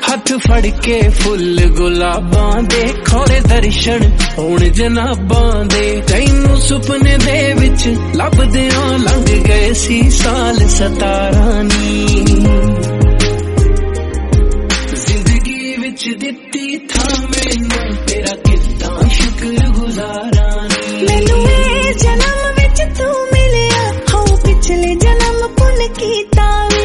हथ फड़ के फुल गुलाबां दे खोले दर्शन होण जनाबां दे तैनू सुपने दे विच लभदियां लंघ गए सी साल 17 नी जिंदगी विच दित्ती था मैनू तेरा किद्दां शुक्र गुजारा नी मैनू ए जन्म विच तू मिलिया हो पिछले जन्म पुन कीता